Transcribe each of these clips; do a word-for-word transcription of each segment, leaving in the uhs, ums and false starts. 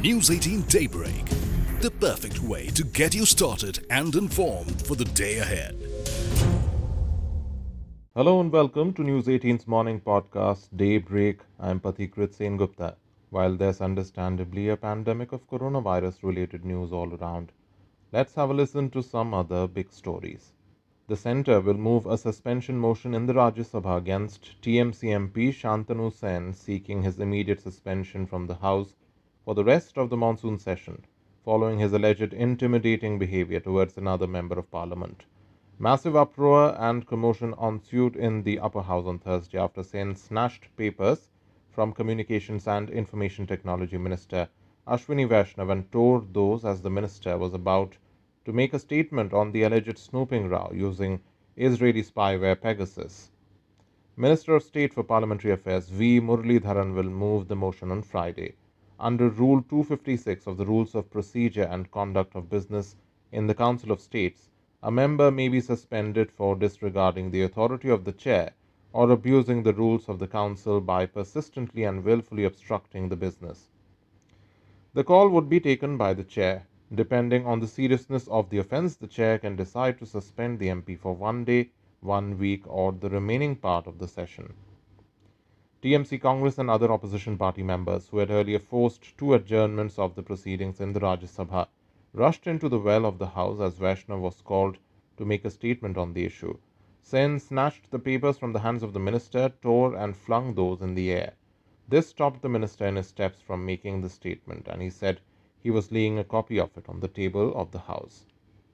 News eighteen Daybreak, the perfect way to get you started and informed for the day ahead. Hello and welcome to News eighteen's morning podcast, Daybreak. I'm Pathikrit Sen Gupta. While there's understandably a pandemic of coronavirus related news all around, let's have a listen to some other big stories. The centre will move a suspension motion in the Rajya Sabha against T M C M P Shantanu Sen seeking his immediate suspension from the House for the rest of the monsoon session, following his alleged intimidating behaviour towards another member of parliament. Massive uproar and commotion ensued in the upper house on Thursday after Sen snatched papers from Communications and Information Technology Minister Ashwini Vaishnav and tore those as the minister was about to make a statement on the alleged snooping row using Israeli spyware Pegasus. Minister of State for Parliamentary Affairs V. Muralidharan will move the motion on Friday. Under Rule two fifty-six of the Rules of Procedure and Conduct of Business in the Council of States, a member may be suspended for disregarding the authority of the chair or abusing the rules of the council by persistently and willfully obstructing the business. The call would be taken by the chair. Depending on the seriousness of the offence, the chair can decide to suspend the M P for one day, one week, or the remaining part of the session. T M C, Congress, and other opposition party members who had earlier forced two adjournments of the proceedings in the Rajya Sabha rushed into the well of the House as Vaishnav was called to make a statement on the issue. Sen snatched the papers from the hands of the minister, tore and flung those in the air. This stopped the minister in his steps from making the statement, and he said he was laying a copy of it on the table of the House.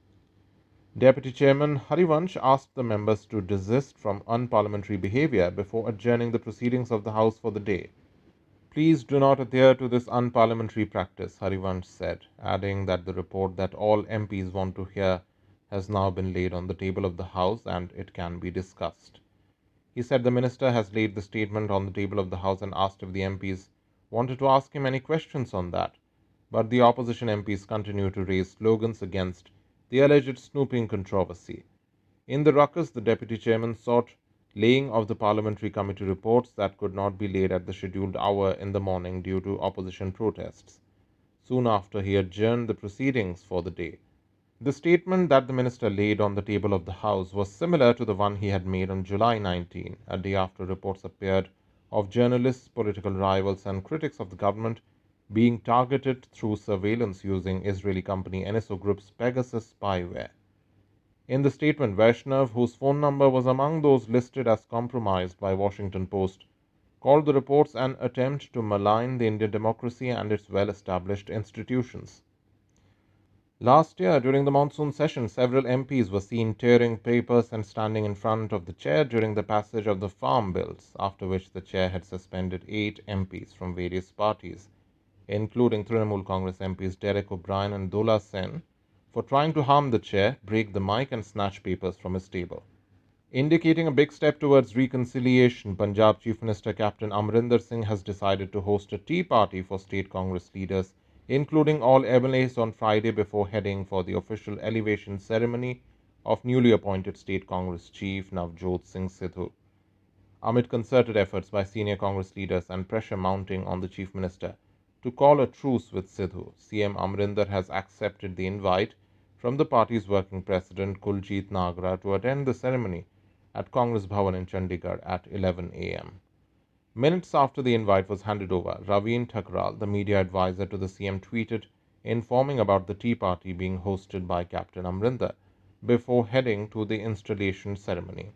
Deputy Chairman Harivansh asked the members to desist from unparliamentary behaviour before adjourning the proceedings of the House for the day. Please do not adhere to this unparliamentary practice, Harivansh said, adding that the report that all M Ps want to hear has now been laid on the table of the House and it can be discussed. He said the minister has laid the statement on the table of the House and asked if the M Ps wanted to ask him any questions on that. But the opposition M Ps continue to raise slogans against the alleged snooping controversy. In the ruckus, the deputy chairman sought laying of the parliamentary committee reports that could not be laid at the scheduled hour in the morning due to opposition protests. Soon after, he adjourned the proceedings for the day. The statement that the minister laid on the table of the House was similar to the one he had made on July nineteenth, a day after reports appeared of journalists, political rivals, and critics of the government being targeted through surveillance using Israeli company N S O Group's Pegasus spyware. In the statement, Vaishnav, whose phone number was among those listed as compromised by Washington Post, called the reports an attempt to malign the Indian democracy and its well-established institutions. Last year, during the monsoon session, several M Ps were seen tearing papers and standing in front of the chair during the passage of the farm bills, after which the chair had suspended eight M Ps from various parties, including Trinamool Congress M Ps Derek O'Brien and Dola Sen, for trying to harm the chair, break the mic, and snatch papers from his table. Indicating a big step towards reconciliation, Punjab Chief Minister Captain Amrinder Singh has decided to host a tea party for state Congress leaders, including all M L As, on Friday before heading for the official elevation ceremony of newly appointed State Congress Chief Navjot Singh Sidhu. Amid concerted efforts by senior Congress leaders and pressure mounting on the Chief Minister to call a truce with Sidhu, C M Amrinder has accepted the invite from the party's working president Kuljit Nagra to attend the ceremony at Congress Bhavan in Chandigarh at eleven a m Minutes after the invite was handed over, Raveen Thakral, the media advisor to the C M, tweeted informing about the tea party being hosted by Captain Amrinder before heading to the installation ceremony.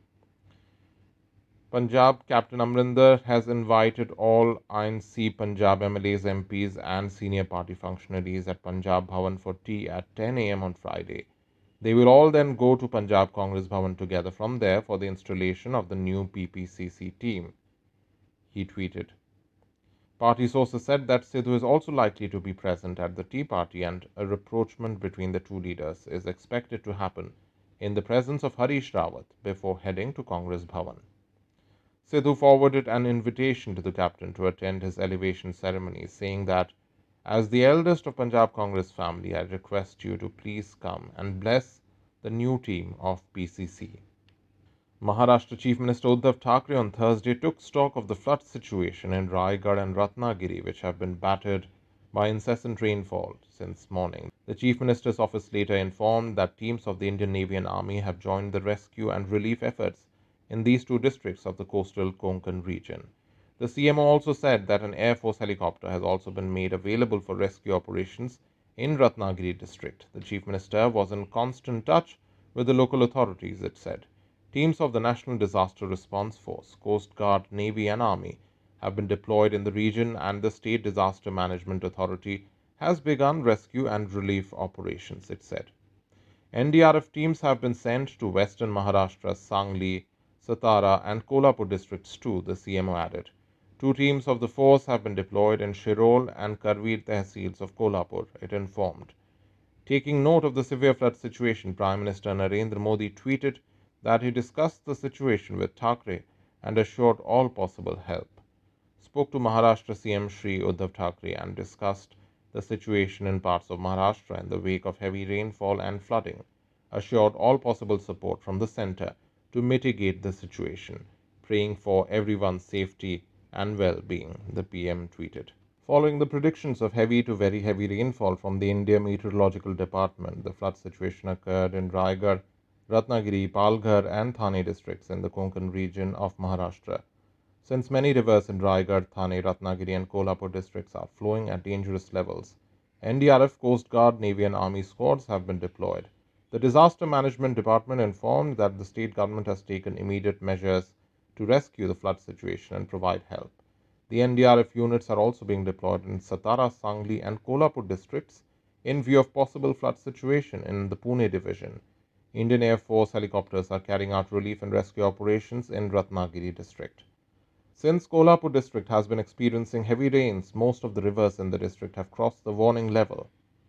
Punjab Captain Amrinder has invited all I N C Punjab M L As, M Ps, and senior party functionaries at Punjab Bhavan for tea at ten a m on Friday. They will all then go to Punjab Congress Bhavan together from there for the installation of the new P P C C team, he tweeted. Party sources said that Sidhu is also likely to be present at the tea party, and a rapprochement between the two leaders is expected to happen in the presence of Harish Rawat before heading to Congress Bhavan. Sidhu forwarded an invitation to the captain to attend his elevation ceremony, saying that, as the eldest of Punjab Congress family, I request you to please come and bless the new team of P C C. Maharashtra Chief Minister Uddhav Thackeray on Thursday took stock of the flood situation in Raigad and Ratnagiri, which have been battered by incessant rainfall since morning. The Chief Minister's office later informed that teams of the Indian Navy and Army have joined the rescue and relief efforts in these two districts of the coastal Konkan region. The C M O also said that an Air Force helicopter has also been made available for rescue operations in Ratnagiri district. The Chief Minister was in constant touch with the local authorities, it said. Teams of the National Disaster Response Force, Coast Guard, Navy and Army have been deployed in the region, and the State Disaster Management Authority has begun rescue and relief operations, it said. N D R F teams have been sent to western Maharashtra's Sangli, Satara and Kolhapur districts too, the C M O added. Two teams of the force have been deployed in Shirol and Karveer tehsils of Kolhapur, it informed. Taking note of the severe flood situation, Prime Minister Narendra Modi tweeted that he discussed the situation with Thackeray and assured all possible help. Spoke to Maharashtra C M Shri Uddhav Thackeray and discussed the situation in parts of Maharashtra in the wake of heavy rainfall and flooding, assured all possible support from the centre to mitigate the situation, praying for everyone's safety and well-being, the P M tweeted. Following the predictions of heavy to very heavy rainfall from the India Meteorological Department, the flood situation occurred in Raigad, Ratnagiri, Palghar and Thane districts in the Konkan region of Maharashtra. Since many rivers in Raigad, Thane, Ratnagiri and Kolhapur districts are flowing at dangerous levels, N D R F, Coast Guard, Navy and Army squads have been deployed. The Disaster Management Department informed that the state government has taken immediate measures to rescue the flood situation and provide help. The N D R F units are also being deployed in Satara, Sangli and Kolhapur districts in view of possible flood situation in the Pune division. Indian Air Force helicopters are carrying out relief and rescue operations in Ratnagiri district. Since Kolhapur district has been experiencing heavy rains, most of the rivers in the district have crossed the warning level.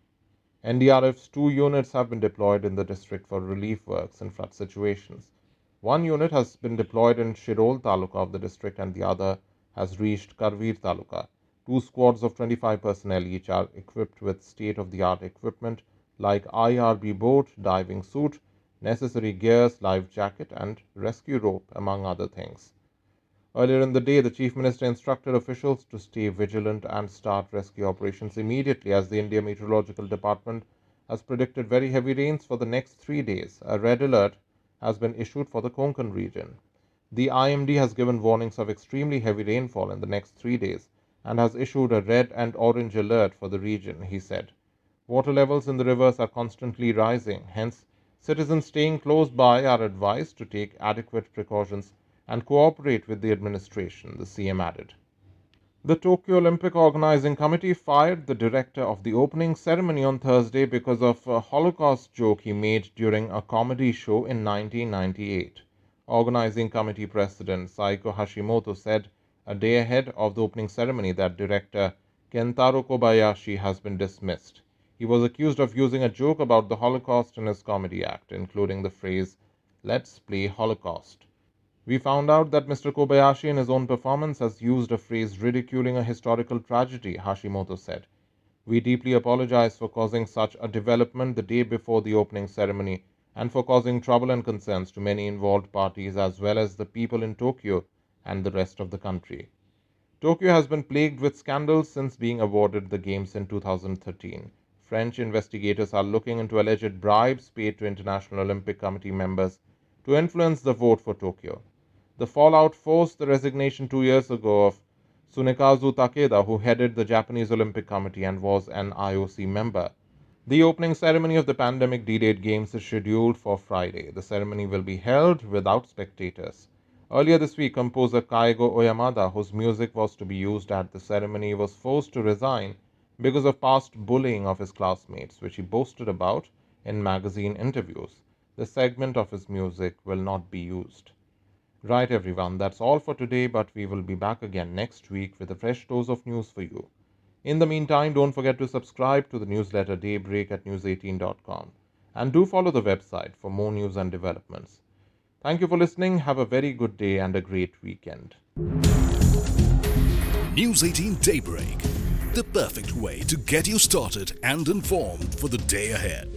N D R F's two units have been deployed in the district for relief works in flood situations. One unit has been deployed in Shirol Taluka of the district and the other has reached Karveer Taluka. Two squads of twenty-five personnel each are equipped with state-of-the-art equipment like I R B boat, diving suit, necessary gears, life jacket and rescue rope, among other things. Earlier in the day, the Chief Minister instructed officials to stay vigilant and start rescue operations immediately, as the India Meteorological Department has predicted very heavy rains for the next three days. A red alert has been issued for the Konkan region. The I M D has given warnings of extremely heavy rainfall in the next three days and has issued a red and orange alert for the region, he said. Water levels in the rivers are constantly rising, hence citizens staying close by are advised to take adequate precautions and cooperate with the administration, the C M added. The Tokyo Olympic Organizing Committee fired the director of the opening ceremony on Thursday because of a Holocaust joke he made during a comedy show in nineteen ninety-eight. Organizing Committee President Saiko Hashimoto said a day ahead of the opening ceremony that director Kentaro Kobayashi has been dismissed. He was accused of using a joke about the Holocaust in his comedy act, including the phrase, "Let's play Holocaust." We found out that Mister Kobayashi in his own performance has used a phrase ridiculing a historical tragedy, Hashimoto said. We deeply apologize for causing such a development the day before the opening ceremony and for causing trouble and concerns to many involved parties as well as the people in Tokyo and the rest of the country. Tokyo has been plagued with scandals since being awarded the Games in two thousand thirteen. French investigators are looking into alleged bribes paid to International Olympic Committee members to influence the vote for Tokyo. The fallout forced the resignation two years ago of Tsunekazu Takeda, who headed the Japanese Olympic Committee and was an I O C member. The opening ceremony of the pandemic-delayed Games is scheduled for Friday. The ceremony will be held without spectators. Earlier this week, composer Kaigo Oyamada, whose music was to be used at the ceremony, was forced to resign because of past bullying of his classmates, which he boasted about in magazine interviews. The segment of his music will not be used. Right, everyone, that's all for today, but we will be back again next week with a fresh dose of news for you. In the meantime, don't forget to subscribe to the newsletter Daybreak at news eighteen dot com and do follow the website for more news and developments. Thank you for listening. Have a very good day and a great weekend. News eighteen Daybreak, the perfect way to get you started and informed for the day ahead.